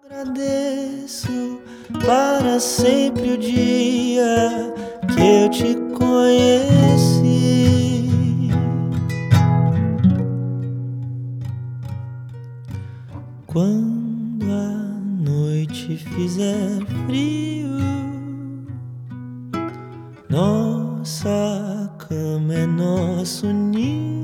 Agradeço para sempre o dia que eu te conheci. Quando a noite fizer frio, nossa cama é nosso ninho.